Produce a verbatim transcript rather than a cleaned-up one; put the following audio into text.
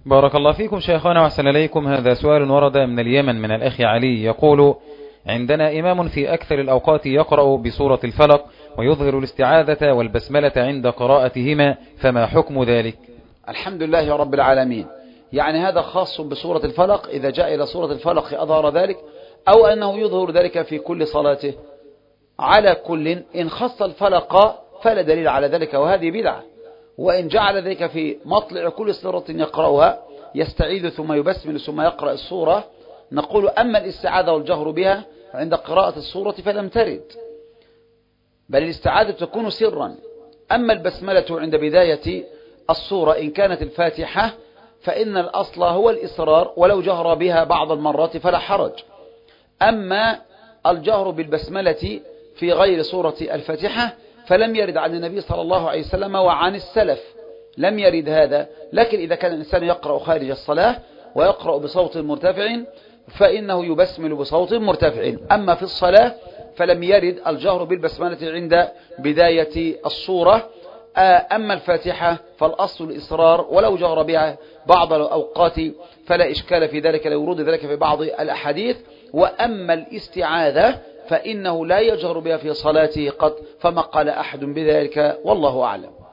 بارك الله فيكم شيخنا وأحسن إليكم. هذا سؤال ورد من اليمن من الأخ علي يقول: عندنا إمام في أكثر الأوقات يقرأ بسورة الفلق ويظهر الاستعاذة والبسملة عند قراءتهما، فما حكم ذلك؟ الحمد لله رب العالمين. يعني هذا خاص بسورة الفلق، إذا جاء إلى سورة الفلق أظهر ذلك، أو أنه يظهر ذلك في كل صلاته. على كل إن خص الفلق فلا دليل على ذلك، وهذه بدعة. وإن جعل ذلك في مطلع كل سورة يقرأها يستعيذ ثم يبسمل ثم يقرأ السورة، نقول أما الاستعاذة والجهر بها عند قراءة السورة فلم ترد، بل الاستعاذة تكون سرا. أما البسملة عند بداية السورة إن كانت الفاتحة فإن الأصل هو الإصرار، ولو جهر بها بعض المرات فلا حرج. أما الجهر بالبسملة في غير سورة الفاتحة فلم يرد عن النبي صلى الله عليه وسلم وعن السلف، لم يرد هذا. لكن إذا كان الإنسان يقرأ خارج الصلاة ويقرأ بصوت مرتفع فإنه يبسمل بصوت مرتفع. أما في الصلاة فلم يرد الجهر بالبسملة عند بداية الصورة. أما الفاتحة فالأصل الإصرار، ولو جهر بها بعض الأوقات فلا إشكال في ذلك، لا ورود ذلك في بعض الأحاديث. وأما الاستعاذة فإنه لا يجهر بها في صلاته قط، فما قال أحد بذلك، والله أعلم.